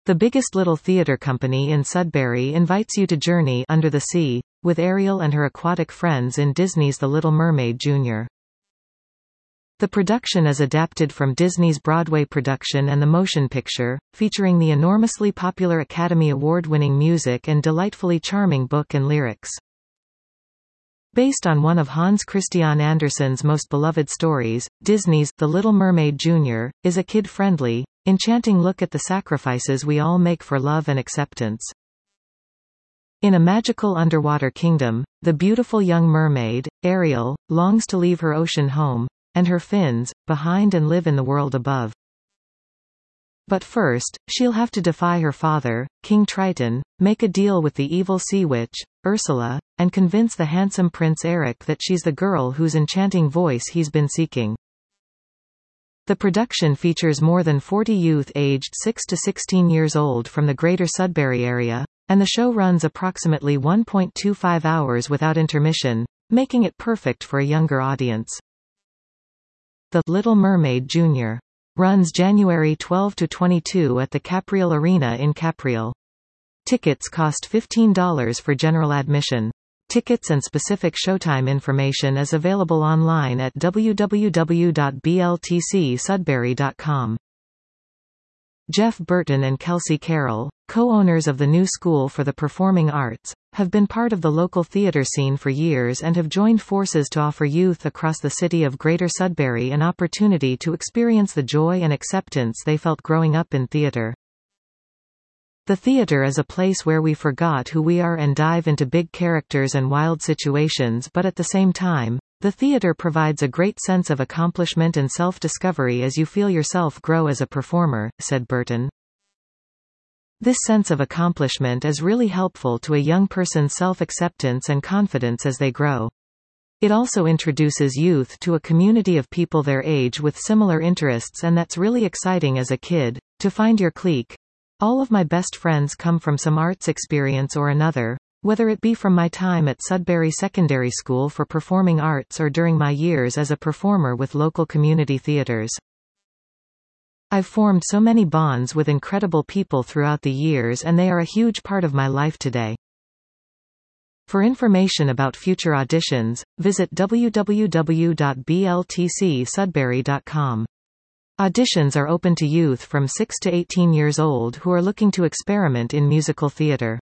The Biggest Little Theatre Company in Sudbury invites you to journey under the sea with Ariel and her aquatic friends in Disney's The Little Mermaid Jr. The production is adapted from Disney's Broadway production and the motion picture, featuring the enormously popular Academy Award-winning music and delightfully charming book and lyrics. Based on one of Hans Christian Andersen's most beloved stories, Disney's The Little Mermaid Jr. is a kid-friendly, enchanting look at the sacrifices we all make for love and acceptance. In a magical underwater kingdom, the beautiful young mermaid, Ariel, longs to leave her ocean home and her fins behind and live in the world above. But first, she'll have to defy her father, King Triton, make a deal with the evil sea witch, Ursula, and convince the handsome Prince Eric that she's the girl whose enchanting voice he's been seeking. The production features more than 40 youth aged 6 to 16 years old from the greater Sudbury area, and the show runs approximately 1.25 hours without intermission, making it perfect for a younger audience. The Little Mermaid Jr. runs January 12 to 22 at the Capriel Arena in Capriel. Tickets cost $15 for general admission. Tickets and specific showtime information is available online at www.bltcsudbury.com. Jeff Burton and Kelsey Carroll, co-owners of the New School for the Performing Arts, have been part of the local theater scene for years and have joined forces to offer youth across the city of Greater Sudbury an opportunity to experience the joy and acceptance they felt growing up in theater. The theater is a place where we forgot who we are and dive into big characters and wild situations, but at the same time, the theater provides a great sense of accomplishment and self-discovery as you feel yourself grow as a performer, said Burton. This sense of accomplishment is really helpful to a young person's self-acceptance and confidence as they grow. It also introduces youth to a community of people their age with similar interests, and that's really exciting as a kid, to find your clique. All of my best friends come from some arts experience or another, whether it be from my time at Sudbury Secondary School for Performing Arts or during my years as a performer with local community theaters. I've formed so many bonds with incredible people throughout the years, and they are a huge part of my life today. For information about future auditions, visit www.bltcsudbury.com. Auditions are open to youth from 6 to 18 years old who are looking to experiment in musical theater.